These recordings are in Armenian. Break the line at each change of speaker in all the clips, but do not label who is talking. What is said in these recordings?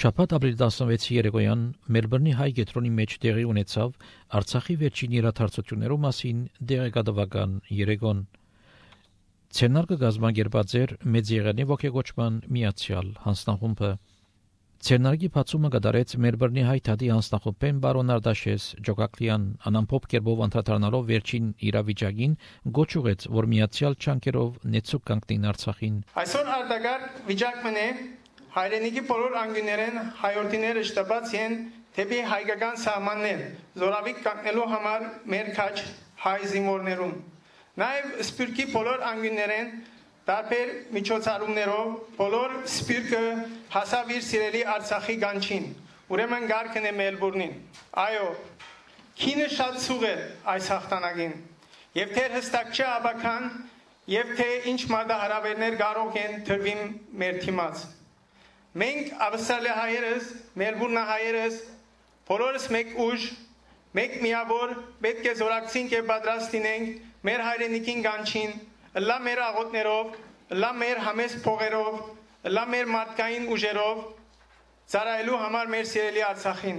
Շաբաթ ապրիլի 16-ի երեկոյան Մելբուրնի հայ կենտրոնի մեջ տեղի ունեցավ Արցախի վերջին իրադարձություններու մասին դեղեկատվական երեկոն։ Ցերնարգը գազམ་ագերբած էր մեծ եղանի ողջագոճման միացյալ հանձնախումբը։ Ցերնարգի բացումը կատարեց Մելբուրնի հայ թադի հանձնախումբեն բարոն Արտաշես Ջոկակլյան անամփոփ կերպով անդրադառնալով վերջին իրավիճակին գոչ ուղեց, որ միացյալ չանկերով նեցուկ կանգնին Արցախին։
Այսօր արտակարգ վիճակ մնե հայրենիքի բոլոր անգյուներեն հայորդիները շտապած են թեպի հայկական սահմաններ զորավիք կանգնելու համար մեր քաչ հայ զինվորներում։ Նաև սպիրկի բոլոր անգյուներեն տարբեր միջոցառումներով բոլոր սպիրկը հասավ իր սիրելի Արցախի գանչին։ Ուրեմն գարքն է Մելբուրնին։ Այո, քինը շատ ցուղ է այս հաղթանակին։ Եվ թե հստակ չէ աբական, եւ թե ինչ մարտահրավերներ կարող են թրվին մեր թիմած։ Մենք ավստրալիահայերս, մելբուրնահայերս, բոլորս մեկ ուժ, մեկ միավոր պետք է զորակցենք եւ պատրաստ լինենք մեր հայրենիքին գանչին, լա մեր աղոթներով, լա մեր համեստ փողերով, լա մեր մարդկային ուժերով ծառայելու համար մեր սիրելի Արցախին։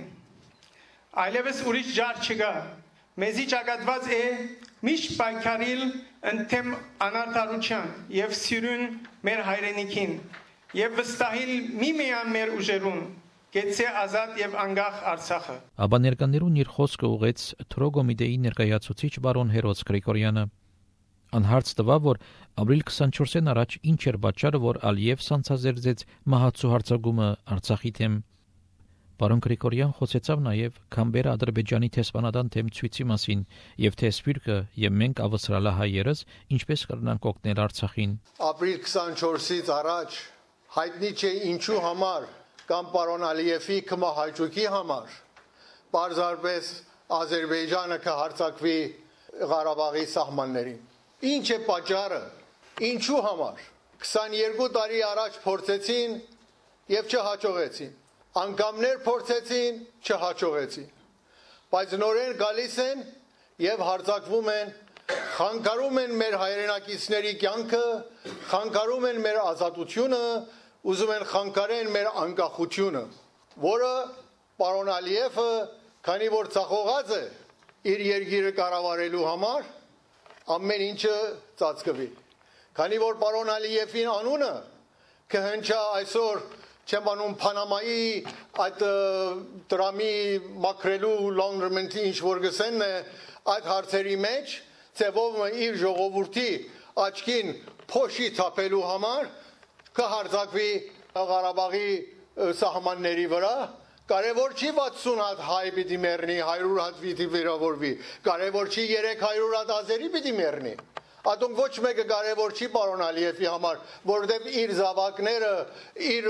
Այլևս ուրիշ ջար չկա։ Մեզի ճակատված է միշտ պայքարիլ ընդդեմ անարդարության եւ սիրուն մեր հայրենիքին եւ վստահիլ միմիան մեր ուժերուն գեցե ազատ եւ անկախ Արցախը։
Աբաներկաներուն իր խոսքը ուղեց Թրոգոմիդեի ներկայացուցիչ բարոն Հերոց Գրիգորյանը։ Անհարց տվավ, որ ապրիլ 24-ին առաջ ինչ էր պատճառը, որ Ալիև սանձազերծեց մահացու հարձակումը Արցախի դեմ։ Բարոն Գրիգորյան խոսեցավ նաև Քամբերա Ադրբեջանի տեսփանադան թեմ ցույցի մասին եւ թե սպիրկը եւ մենք ավստրալահայերս ինչպես կրնանք օգնել Արցախին։
Ապրիլ 24-ից առաջ հայտնի չէ ինչու համար կամ պարոն Ալիևի կմահաճուկի համար պարզապես Ադրբեջանը կհարձակվի Ղարաբաղի սահմաններին։ Ինչ է պատճառը, ինչու համար 22 տարի առաջ փորձեցին եւ չհաջողեցին, անգամներ փորձեցին, չհաջողեցին, բայց նորեն գալիս են եւ հարձակվում են, խանգարում են մեր հայրենակիցների կյանքը, խանգարում են մեր ազատությունը, ուզում են խանգարեն մեր անկախությունը, որը պարոն Ալիևը, քանի որ ցախողած է իր երկիրը կառավարելու համար, ամեն ինչը ծածկվի։ Քանի որ պարոն Ալիևին անունը կհնչա այսօր չեմ անում Փանամայի այդ դրամի մակրելու լոնդրմենտի ինչ որ գսեն այդ հարցերի մեջ ծևով իր ժողովրդի աչքին փոշի թափելու համար կհարձակվի Ղարաբաղի սահմանների վրա կարևոր չի 60 հատ հայ պիտի մեռնի 100 հատ պիտի վիրավորվի կարևոր չի 300 հատ ազերի պիտի մեռնի Ատոն ոչ մեկը կարևոր չի պարոն Ալիևի համար որովհետև իր զավակները իր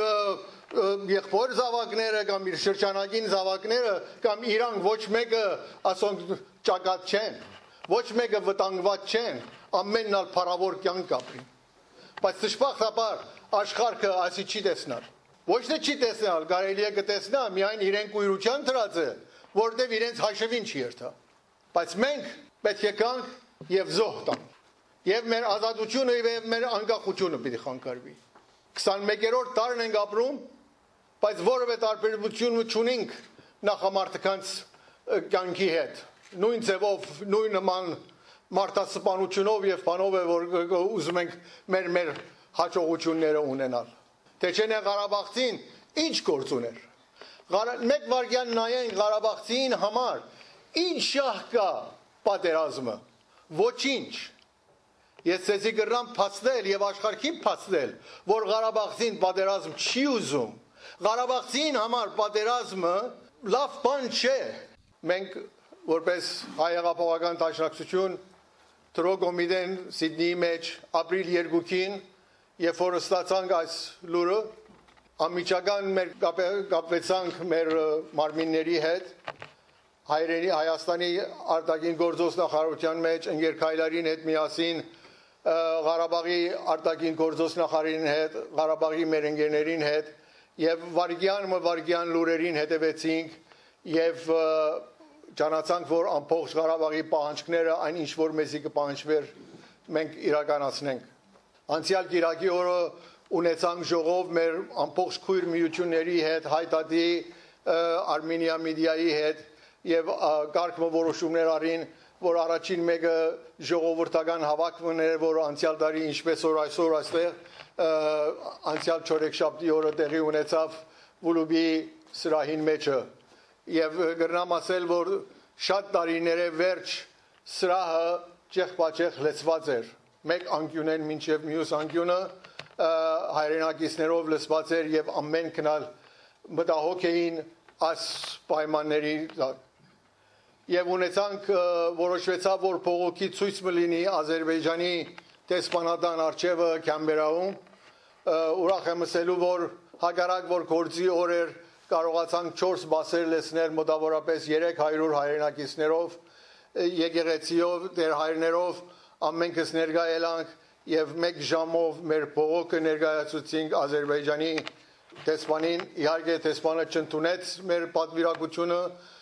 եղբոր զավակները կամ իր շրջանագին զավակները կամ իրանք ոչ մեկը ասոնք ճակատ չեն ոչ մեկը վտանգված չեն ամենն ալ փառավոր կյանք ապրի բայց դժբախտաբար աշխարհը ասի չի տեսնալ ոչ թե չի տեսնալ կարելի է կտեսնա միայն իրեն կույրության դրած է որտեվ իրենց հաշվին չի երթա բայց մենք պետք է կանք եւ զոհ տանք եւ մեր ազատությունը եւ մեր անկախությունը պիտի խանգարվի 21-րդ դարն ենք ապրում բայց որևէ տարբերություն չունենք նախամարտկանց կյանքի հետ նույն ձևով նույն նման մարտասպանությունով եւ բանով է որ ուզում ենք մեր հաջողությունները ունենալ թե չէ Ղարաբաղցին ինչ գործ ուներ մեկ վարքյան նայենք Ղարաբաղցին համար ինչ շահ կա պատերազմը ոչինչ ես ցեզի գրամ փաստել եւ աշխարհին փաստել որ Ղարաբաղցին պատերազմ չի ուզում Ղարաբաղցին համար պատերազմը լավ բան չէ մենք որպես հայ հեղափոխական դաշնակցություն Թրոգոմիդեն Սիդնեի մեջ ապրիլ 2-ին երբ որ ստացանք այս լուրը անմիջական մեր կապվեցանք մեր մարմինների հետ Հայաստանի արտաքին գործոս նախարարության մեջ ընկեր Քայլարին հետ միասին Ղարաբաղի արտաքին գործոս նախարարին հետ Ղարաբաղի մեր ընկերներին հետ եւ վարգյան լուրերին հետևեցինք եւ ճանաչանք որ ամբողջ Ղարաբաղի պահանջները այն ինչ որ մեզի կպահանջվեր մենք իրականացնենք անցյալ գիրակի օրը ունեցանք ժողով մեր ամբողջ քույր միությունների հետ, հայտարարի Armenia Media-ի հետ եւ կարգ որոշումներ արին, որ առաջին մեկը ժողովրդական հավաքումն էր, որ անցյալ տարի ինչպես որ այսօր այստեղ անցյալ չորեքշաբթի օրը տեղի ունեցավ Վուլուբի սրահին մեջը եւ գրնամ ասել, որ շատ տարիների վերջ սրահը ճեղքապաճեղ լեցված էր, մեկ անկյունեն մինչև մյուս անկյունը հայրենակիցներով լցված էր եւ ամեն քնալ մտահոգ էին այս պայմանների եւ ունեցանք որոշվեցավ, որ փողոքի ցույց մլինի Ադրբեջանի տեսփանատան արչեւը Կամբերայում ուրախ եմ ասելու, որ հակառակ որ գործի օրեր կարողացանք 4 բասեր լցնել մոտավորապես 300 հայրենակիցներով եկեղեցիով դեր հայրներով ամենքս ներկա ելանք եւ 1 ժամով մեր փողոքը ներկայացուցինք Ադրբեջանի տեսփանին իհարկե տեսփանը չընդունեց մեր պատվիրակությունը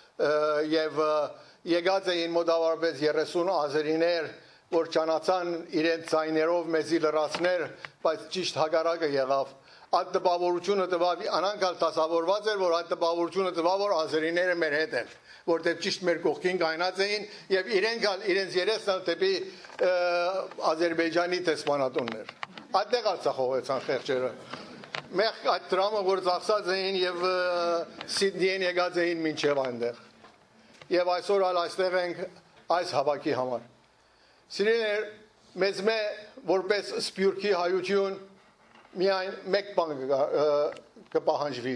եւ եկած էին մոտավորապես 30 ազերիներ որ ճանաչան իրենց ցայներով մեզի լրացներ բայց ճիշտ հակառակը եղավ այդ տպավորությունը տվավ անանկալ դասավորված էր որ այդ տպավորությունը տվավ որ ազերիները մեր հետ են որտեղ ճիշտ մեր կողքին կայնած էին եւ իրենց երեսն դեպի Ադրբեջանի տեսփանատուններ այդտեղ արձախողեցան խեղճերը մեկ այդ դրամը որ ծախսած էին եւ Սիդնիեն եկած էին մինչեւ այնտեղ եւ այսօր այստեղ ենք այս հավաքի համար Սիրելիներ մեզ որպես սփյուռքի հայություն միայն մեկ բան կպահանջվի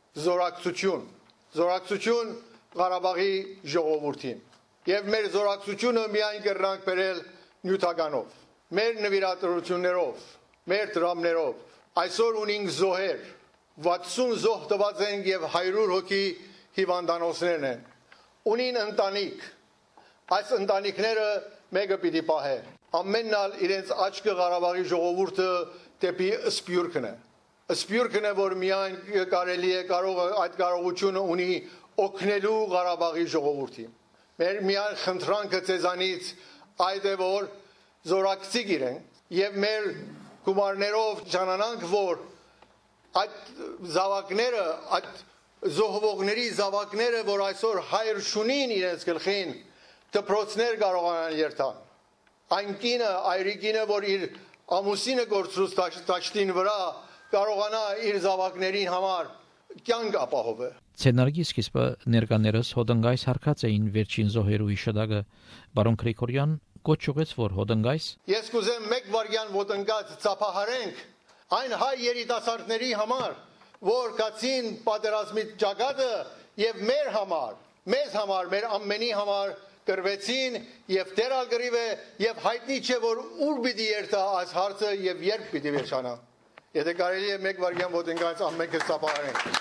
զորակցություն Ղարաբաղի ժողովրդին եւ մեր զորակցությունը միայն կրնանք բերել նյութականով մեր նվիրատվություններով մեր դրամներով այսօր ունենք զոհեր 60 զոհ տված են եւ 100 հոգի հիվանդանոցներն են ունին ընտանիք այս ընտանիքները մեկը պիտի պահե ամենալ իրենց աչքը Ղարաբաղի ժողովուրդը դեպի սփյուռքն է որ միայն կարելի է այդ կարողությունը ունի օգնելու Ղարաբաղի ժողովրդին մեր միայն խնդրանքը ցեզանից այդ է որ զորակցիկ իրեն եւ մեր գումարներով ճանանանք որ այդ զավակները այդ զոհվողների զավակները որ այսօր հայր շունին իրենց գլխին դպրոցներ կարողանան երթան այն կինը այրիկինը որ իր ամուսինը գործուց տաշտին վրա կարողանա իր զավակներին համար կյանք ապահովը
Ցենարգի սկիզբը ներկաներս հոդնգայս հարկած էին վերջին զոհերու իշադակը բարոն Գրիգորյան կոչ ուղեց որ հոդնգայս
Ես կուզեմ մեկ վարյան ոտնգած ծափահարենք այն հայ երիտասարդների համար որ կացին պատերազմի ճակատը եւ մեր համար մեզ համար մեր ամենի համար կրվեցին եւ դերագրիվ է եւ հայտնի չէ որ ուր պիտի երթա այս հարցը եւ երբ պիտի վերջանա եթե կարելի է մեկ վարյան ոտնգած ամենքը ծափահարենք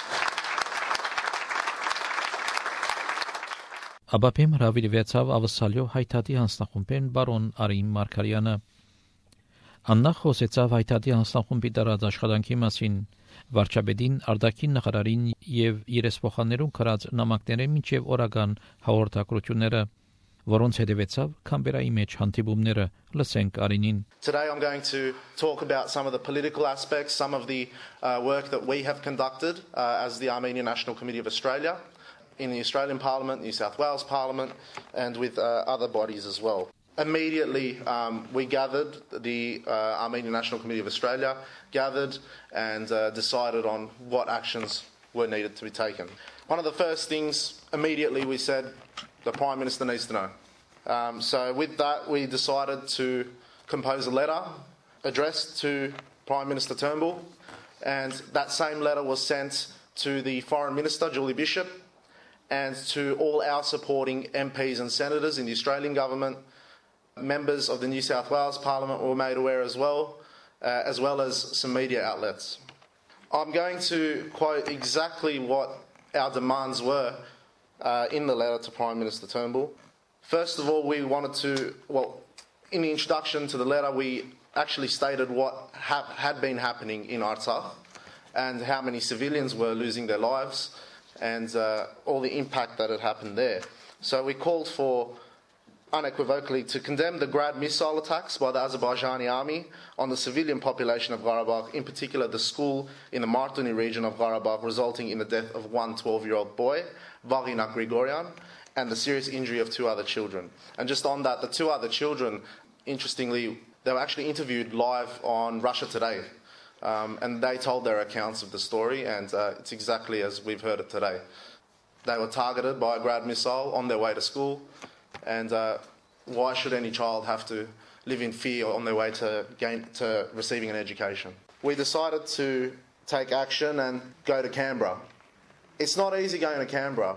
Աբապեմ հրավիրվեցավ ավսալյո հայտարարի հանձնախումբեն բարոն Արին Մարգարյանը Աննախ խոսեցավ հայտարարի հանձնախումբի դարած աշխատանքի մասին վարչապետին արտաքին նախարարին եւ երեսփոխաններուն կրած նամակները մինչեւ օրական հաղորդակցությունները որոնց հետևեցավ Կամբերայի մեջ հանդիպումները լսենք Արինին
Today I'm going to talk about some of the political aspects some of the work that we have conducted as the Armenian National Committee of Australia in the Australian Parliament, New South Wales Parliament, and with other bodies as well. Immediately, we gathered, the Armenian National Committee of Australia gathered and decided on what actions were needed to be taken. One of the first things, immediately we said, the Prime Minister needs to know. So with that, we decided to compose a letter addressed to Prime Minister Turnbull, and that same letter was sent to the Foreign Minister, Julie Bishop, and to all our supporting MPs and senators in the Australian government. Members of the New South Wales Parliament were made aware as well as some media outlets. I'm going to quote exactly what our demands were in the letter to Prime Minister Turnbull. First of all, we wanted to, in the introduction to the letter, we actually stated what had been happening in Artsakh and how many civilians were losing their lives and all the impact that had happened there. So we called for unequivocally to condemn the Grad missile attacks by the Azerbaijani army on the civilian population of Karabakh, in particular the school in the Martuni region of Karabakh, resulting in the death of one 12-year-old boy, Vaghina Grigoryan, and the serious injury of 2 other children. And just on that, the 2 other children, interestingly, they were actually interviewed live on Russia Today. And they told their accounts of the story, and it's exactly as we've heard it today. They were targeted by a Grad missile on their way to school, and why should any child have to live in fear on their way to receiving an education? We decided to take action and go to Canberra. It's not easy going to Canberra.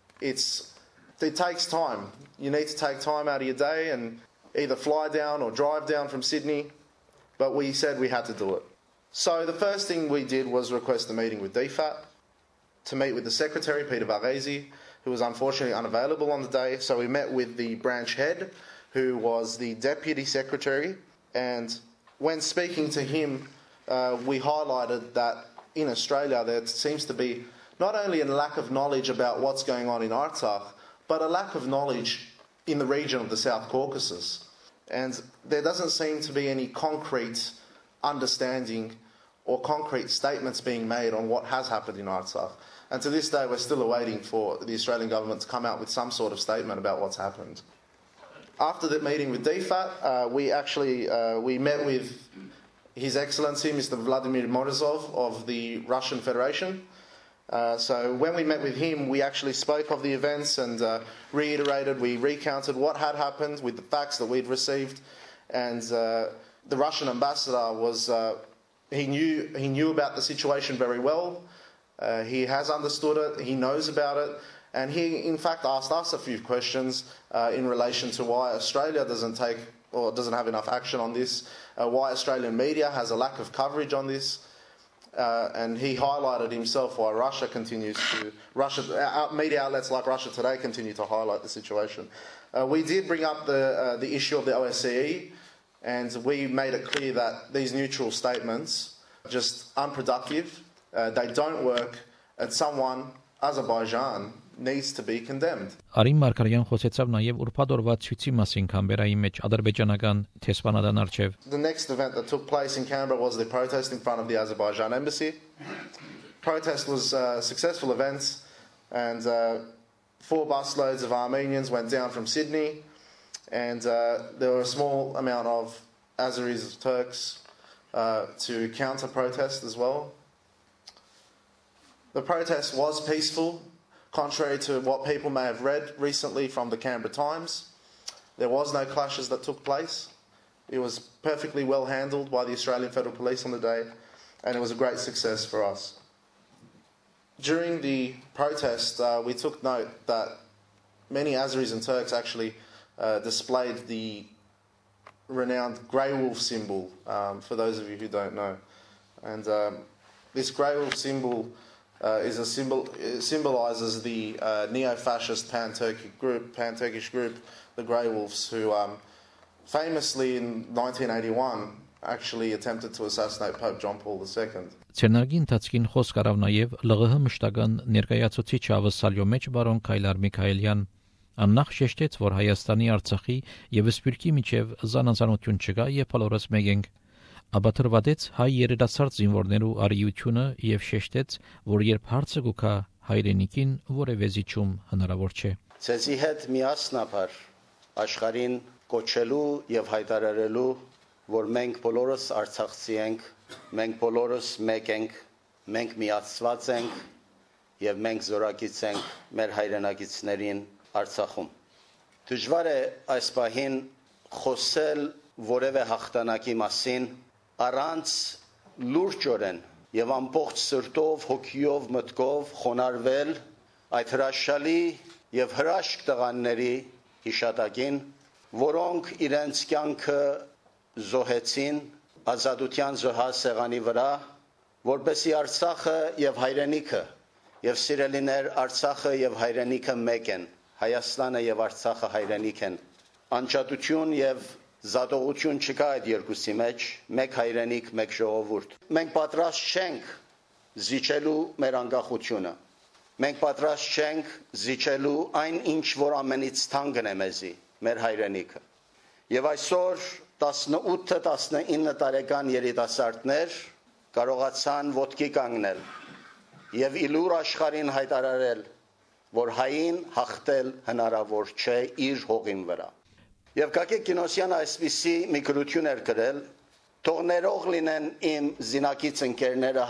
It takes time. You need to take time out of your day and either fly down or drive down from Sydney, but we said we had to do it. So the first thing we did was request a meeting with DFAT, to meet with the secretary, Peter Varghese, who was unfortunately unavailable on the day. So we met with the branch head, who was the deputy secretary, and when speaking to him, we highlighted that in Australia there seems to be not only a lack of knowledge about what's going on in Artsakh, but a lack of knowledge in the region of the South Caucasus. And there doesn't seem to be any concrete understanding or concrete statements being made on what has happened in Artsakh. And to this day, we're still awaiting for the Australian government to come out with some sort of statement about what's happened. After the meeting with DFAT, we met with His Excellency, Mr. Vladimir Morozov of the Russian Federation. So when we met with him, we actually spoke of the events and we recounted what had happened with the facts that we'd received. And the Russian ambassador was, he knew about the situation very well. He has understood it, he knows about it, and he in fact asked us a few questions in relation to why Australia doesn't have enough action on this, why Australian media has a lack of coverage on this. And he highlighted himself why media outlets like Russia Today continue to highlight the situation. We did bring up the issue of the OSCE, and we made it clear that these neutral statements are just unproductive, they don't work, and someone, Azerbaijan, needs to be condemned.
Արին Մարգարյան խոսեցավ նաև ուրբաթ օրվա ցույցի մասին Կամբերայի մեջ ադրբեջանական տեսփանադան արչև.
The next event that took place in Canberra was the protest in front of the Azerbaijan embassy. Protest was a successful event, and 4 busloads of Armenians went down from Sydney, and there were a small amount of Azeris, Turks, to counter-protest as well. The protest was peaceful, contrary to what people may have read recently from the Canberra Times. There was no clashes that took place. It was perfectly well handled by the Australian Federal Police on the day, and it was a great success for us. During the protest, we took note that many Azeris and Turks actually displayed the renowned grey wolf symbol, for those of you who don't know. And this grey wolf symbol symbolises the neo-fascist pan-Turkish group, the Grey Wolves, who famously in 1981 actually attempted to assassinate Pope John Paul II.
Ցերնարգի ընթացքին խոսք արավ նաև ԼՂՀ մշտական ներկայացուցիչ Ավսալյո մեջ բարոն Քայլար Միքայելյան. Աննախ շեշտեց, որ Հայաստանի, Արցախի եւ Սփյուռքի միջև զանազանություն չկա եւ բոլորս մեկ ենք. Ապա թրվադեց հայ երիտասարդ զինվորներու արիությունը եւ շեշտեց, որ երբ հարցը գուքա հայրենիքին, որևէ զիջում հնարավոր չէ.
Ցեզի հետ միասնաբար աշխարհին կոչելու եւ հայտարարելու, որ մենք բոլորս արցախցի ենք, մենք բոլորս մեկ ենք, մենք միացված ենք եւ մենք զորակից ենք մեր հայրենակիցներին Արցախում. Դժվար է այս պահին խոսել որևէ հաղթանակի մասին առանց լուրջորեն եւ ամբողջ սրտով, հոգիով, մտքով խոնարհվել այդ հրաշալի եւ հրաշք տղաների հիշատակին, որոնք իրենց կյանքը զոհեցին ազատության զոհասեղանի վրա, որպեսզի Արցախը եւ հայրենիքը եւ սիրելիներ Արցախը եւ հայրենիքը մեկ են, Հայաստանը եւ Արցախը հայրենիք են, անջատություն եւ զատողություն չկա այդ երկուսի մեջ, մեկ հայրենիք, մեկ ժողովուրդ։ Մենք պատրաստ չենք զիջելու մեր անկախությունը։ Մենք պատրաստ չենք զիջելու այն ինչ որ ամենից թանկն է մեզի, մեր հայրենիքը։ Եվ այսօր 18-19 տարեկան երիտասարդներ կարողացան ոտքի կանգնել եւ իլուր աշխարհին հայտարարել, որ հային հաղթել հնարավոր չէ իր հողին վրա։ Եվ Գագիկ Կինոսյանը այսպիսի մի գրություն էր գրել, թող ներող լինեն իմ զինակից ընկերները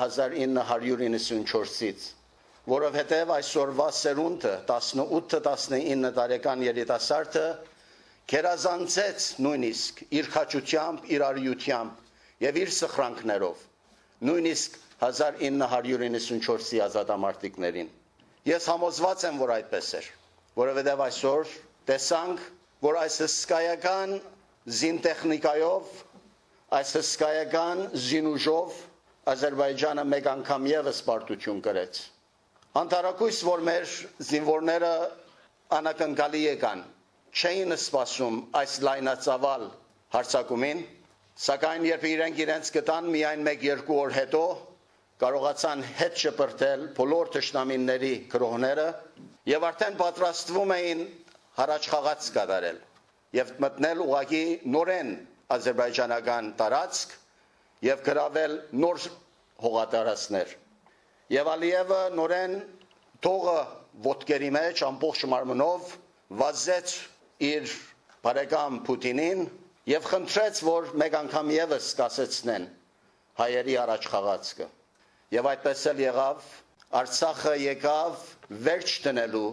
1994-ից, որովհետև այսօրվա սերունդը 18-19 տարեկան երիտասարդը գերազանցեց նույնիսկ իր քաջությամբ, իր արիությամբ եւ իր սխրանքներով, նույնիսկ 1994-ի ազատամարտիկներին։ Ես համոզված եմ, որ այդպես էր, որովհետև այսօր տեսանք, որ այս հսկայական զինտեխնիկայով, այս հսկայական զինուժով Ադրբեջանը մեկ անգամ եւս պարտություն կրեց։ Անտարակույս, որ մեր զինվորները անակնկալի եկան, չէին սպասում այս լայնածավալ հարձակումին, սակայն երբ իրենց գտան միայն 1-2 օր հետո, կարողացան հետ շպրտել բոլոր թշնամիների գրոհները եւ արդեն պատրաստվում էին հառաչխաղաց կատարել եւ մտնել ուղղակի նորեն ադրբեջանական տարածք եւ գրավել նոր հողատարածքներ։ Եվ Ալիևը նորեն թողը ոտքերի մեջ ամբողջ մարմնով վազեց իր բարեկամ Պուտինին եւ խնդրեց, որ մեկ անգամ եւս կասեցնեն հայերի առաջխաղացքը։ Եվ այդպես էլ եղավ, Արցախը եկավ վերջ դնելու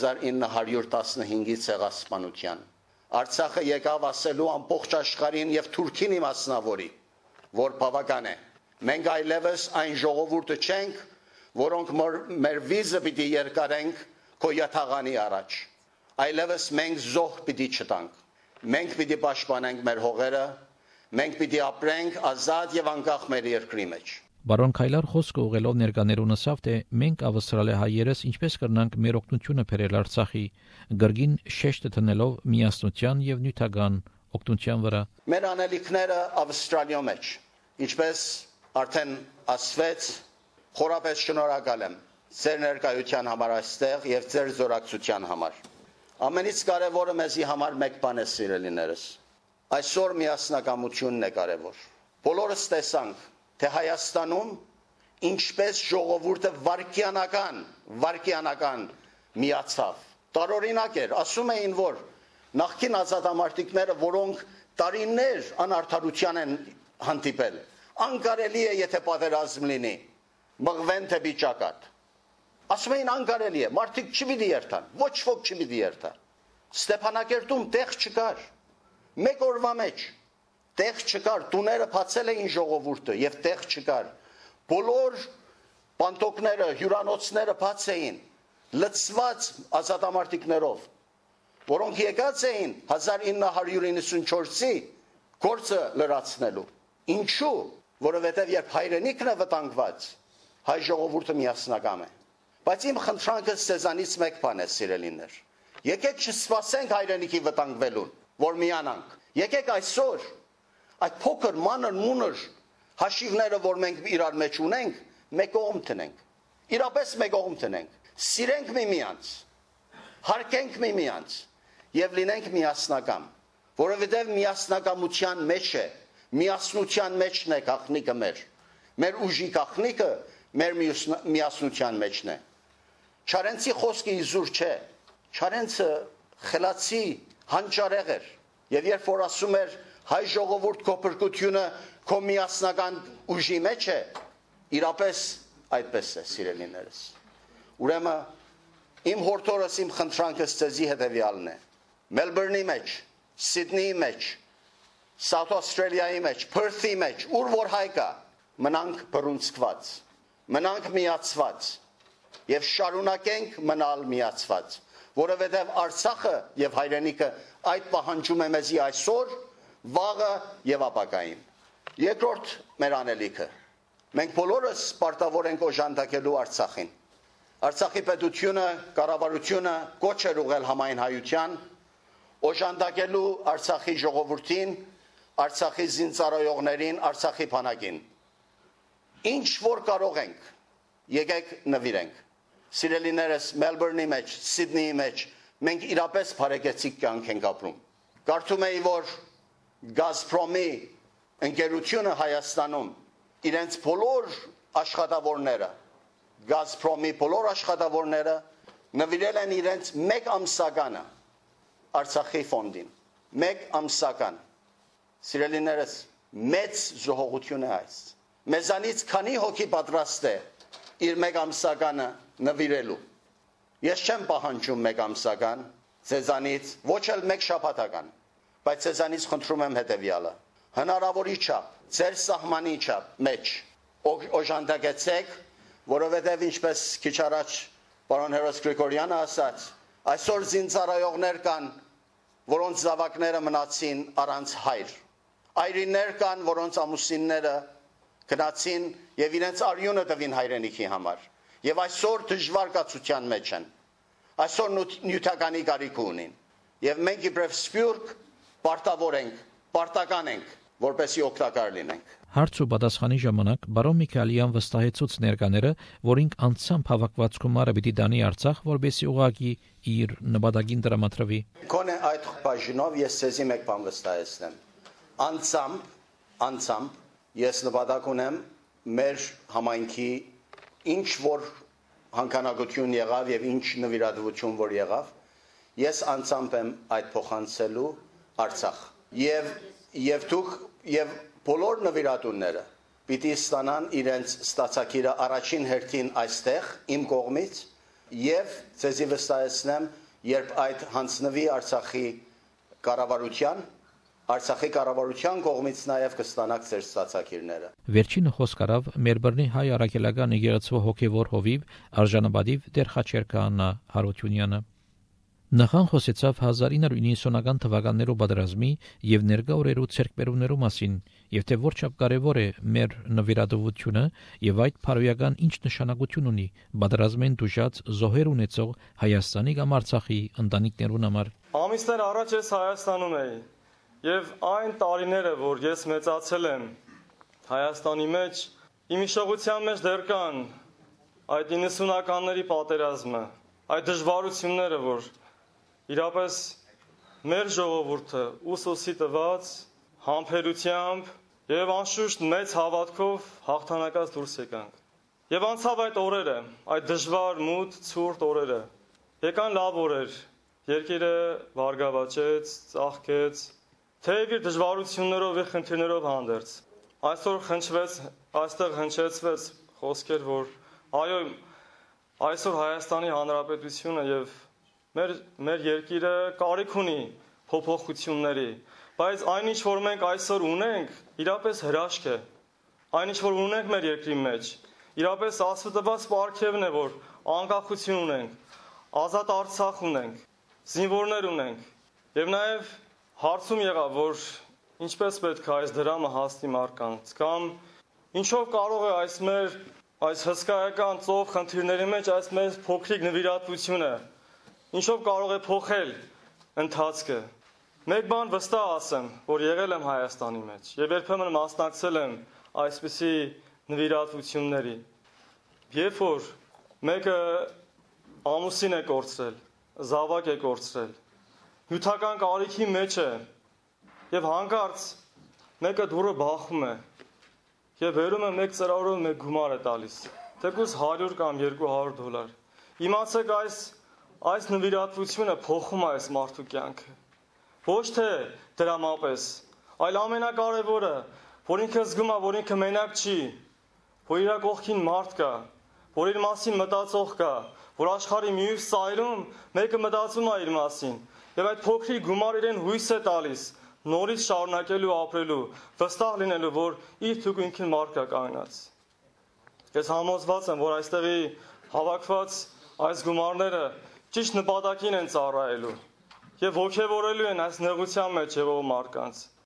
1915-ի ցեղասպանության։ Արցախը եկավ ասելու ամբողջ աշխարհին եւ Թուրքին մասնավորի, որ բավական է։ Մենք այլևս այն ժողովուրդը չենք, որոնք մեր վիզը պիտի երկարենք քո յաթաղանի առաջ։ Այլևս մենք զոհ պիտի չտանք։ Մենք պիտի պաշտպանենք մեր հողերը, մենք պիտի ապրենք ազատ եւ անկախ մեր երկրի մեջ։
Բարոն Քայլար խոսքը ուղղելով ներկաներուն ասավ, թե մենք ավստրալիա հայերս ինչպես կրնանք մեր օգնությունը բերել Արցախի գրգին շեշտը տնելով միասնության եւ նյութական օգնության վրա։
Մեր անելիքները Ավստրալիա մեջ, ինչպես արդեն ասվեց, խորապես շնորհակալ եմ ձեր ներկայության համար այստեղ եւ ձեր զորակցության համար։ Ամենից կարևորը մեզի համար մեկ բան է, սիրելիներս։ Այսօր միասնականությունն է կարևոր։ Բոլորս տեսանք, թե Հայաստանում ինչպես ժողովուրդը վարկյանական միացավ։ Տարօրինակ էր, ասում էին, որ նախկին ազատամարտիկները, որոնք տարիներ անարդարության են հանդիպել, անկարելի է, եթե պատերազմ լինի, մղվեն դեպի ճակատ։ Ասում էին անկարելի է, մարդիկ չպիտի երթան, ոչ ոք չպիտի երթա։ Ստեփանակերտում տեղ չկար։ Մեկ օրվա մեջ տեղ չկար, տուները բացել էին ժողովուրդը եւ տեղ չկար։ Բոլոր պանտոկները, հյուրանոցները բաց էին, լցված ազատամարտիկներով, որոնք եկած էին 1994-ի գործը լրացնելու։ Ինչու? Որովհետեւ երբ հայրենիքն է վտանգված, հայ ժողովուրդը միասնական է։ Բայց իմ խնդրանքը ցեզանից մեկ բան է, սիրելիներ։ Եկեք չսպասենք հայրենիքի վտանգվելուն, որ միանանք։ Եկեք այսօր այդ փոքր մանր մունր հաշիվները, որ մենք իրար մեջ ունենք, մեկ կողմ տնենք։ Իրապես մեկ կողմ տնենք։ Սիրենք միմյանց, հարգենք միմյանց եւ լինենք միասնական, որովհետեւ միասնականության մեջ է, միասնության մեջն է գաղտնիքը մեր։ Մեր ուժի գաղտնիքը մեր միասնության մեջն է։ Չարենցի խոսքը իզուր չէ։ Չարենցը խելացի հանճարեղ էր եւ երբ որ ասում էր հայ ժողովուրդ քո փրկությունը քո միասնական ուժի մեջ է, իրապես այդպես է, սիրելիներս։ Ուրեմն իմ հորդորս, իմ խնդրանքս ձեզի հետևյալն է։ Մելբուրնի մեջ, Սիդնեի մեջ, South Australia-ի մեջ, Perth-ի մեջ, ուր որ հայ կա, մնանք բռունցքված, մնանք միացված եւ շարունակենք մնալ միացված, որովհետեւ Արցախը եւ հայրենիքը այդ պահանջում է մեզի այսօր, վաղը եւ ապագային։ Երկրորդ մեր անելիքը։ Մենք բոլորս պարտավոր ենք օժանդակելու Արցախին։ Արցախի պետությունը, կառավարությունը կոչ էր ուղղել համայն հայության, օժանդակելու Արցախի ժողովրդին, Արցախի զինծառայողներին, Արցախի բանակին։ Ինչ որ կարող ենք, եկեք նվիրենք։ Սիրելիներս, Մելբուրնի մեջ, Սիդնեի մեջ մենք իրապես բարեկեցիկ կյանք ենք ապրում։ Կարծում էի, որ Գազպրոմի ընկերությունը Հայաստանում իրենց բոլոր աշխատավորները, Գազպրոմի բոլոր աշխատավորները նվիրել են իրենց մեկ ամսականը Արցախի ֆոնդին, մեկ ամսական։ Սիրելիներս, մեծ զոհողություն է այս։ Մեզանից քանի հոգի պատրաստ է իր մեկ ամսականը նվիրելու։ Ես չեմ պահանջում մեկ ամսական, ձեզանից ոչ էլ մեկ շաբաթական, բայց ձեզանից խնդրում եմ հետևյալը. հնարավորի չափ, ձեր սահմանի չափ մեջ օժանդակեցեք, որովհետև ինչպես քիչ առաջ պարոն Հերոս Գրիգորյանը ասաց, այսօր զինծառայողներ կան, որոնց զավակները մնացին առանց հայր։ Այրիներ կան, որոնց ամուսինները գնացին եւ իրենց արյունը տվին հայրենիքի համար։ Եվ այսօր դժվար կացության մեջ են։ Այսօր նյութականի կարիք ունին։ Եվ մենք իբրև Սփյուռք պարտավոր ենք, պարտական ենք, որպեսզի օգտակար լինենք։
Հարց ու պատասխանի ժամանակ բարոն Միքայելյան վստահեցուց ներկաները, որ ինք անցամբ հավաքվածքում արը պիտի դանի Արցախ, որպեսզի ուղղակի իր նպատակին տրամադրվի։
Կոնե այդ բաժինով ես ցեզի մեկ բան վստահեցնեմ։ Անցամբ ես նպատակ ունեմ մեր համայնքի ինչ որ հանքանակություն եղավ եւ ինչ նվիրատվություն որ եղավ, ես անցամբ եմ այդ փոխանցելու Արցախ։ Եվ դուք եւ բոլոր նվիրատունները պիտի ստանան իրենց ստացակիրը առաջին հերթին այստեղ իմ կողմից եւ ցեզի վստահեցնեմ, երբ այդ հանձնվի Արցախի կառավարության կողմից նաև կստանաք ձեր ստացակիրները։
Վերջինը խոսք արավ Մելբուրնի հայ առաքելական եկեղեցու հոգևոր հովիվ արժանապատիվ Տեր Խաչեր Քահանա Հարությունյանը։ Նախան խոսեցավ 1990-ական թվականներու պատերազմի եւ ներկա օրերու ցերկբերումներու մասին եւ թե որչափ կարեւոր է մեր նվիրատվությունը եւ այդ փարոյական ինչ նշանակություն ունի պատերազմեն դժուժած զոհեր ունեցող Հայաստանի կամ Արցախի ընտանիքներուն համար։
Ամիսներ առաջ ես Հայաստանում էի եւ այն տարիները, որ ես մեծացել եմ Հայաստանի մեջ, իմ հիշողության մեջ դեռ կան այդ 90-ականների պատերազմը, այդ դժվարությունները, որ իրապես մեր ժողովուրդը ուսոսի տված համբերությամբ եւ անշուշտ մեծ հավատքով հաղթանակած դուրս եկանք։ Եվ անցավ այդ օրերը, այդ դժվար, մութ, ցուրտ օրերը։ Եկան լավ օրեր։ Երկիրը վարգավաճեց, ծաղկեց, թեև իր դժվարություններով եւ խնդիրներով հանդերձ։ Այստեղ հնչեցվեց խոսքեր, որ այո, այսօր Հայաստանի Հանրապետությունը եւ մեր երկիրը կարիք ունի փոփոխությունների, բայց այնինչ որ մենք այսօր ունենք, իրապես հրաշք է։ Այնինչ որ ունենք մեր երկրի մեջ, իրապես աստվածված պարգևն է, որ անկախություն ունենք, ազատ Արցախ ունենք, զինվորներ ունենք, եւ նաեւ հարցում եղավ, որ ինչպես պետք է այս դրամը հասնի մարդկանց, կամ ինչով կարող է այս հսկայական ծով խնդիրների մեջ այս մեծ փոքրիկ նվիրատվությունը ինչով կարող է փոխել ընթացքը։ Մեկ բան վստահ ասեմ, որ եղել եմ Հայաստանի մեջ եւ երբեմն մասնակցել եմ այսպիսի նվիրատվությունների։ Երբ որ մեկը ամուսին է կորցրել, զավակ է կորցրել, հյութական կարիքի մեջ է եւ հանկարծ մեկը դուրը բախում է եւ վերում է մեկ ծրարով մեկ գումար է տալիս, թեկուզ 100 կամ $200։ Իմացեք այս նվիրատվությունը փոխում է այս մարդու կյանքը։ Ոչ թե դրամապես, այլ ամենակարևորը, որ ինքը զգում է, որ ինքը մենակ չի, որ իր կողքին մարդ կա, որ իր մասին մտածող կա, որ աշխարհի մյուս ծայրում մեկը մտածում է իր մասին, եւ այդ փոքրիկ գումարը իրեն հույս է տալիս նորից շարունակելու ապրելու, վստահ լինելու, որ իր թույքին մարդ կա կանգնած։ Ես համոզված եմ, որ այստեղի հավաքված այս գումարները ճիշտ նպատակին են ծառայելու եւ ողջևորելու են այս նեղության մեջ եղող մարդկանց։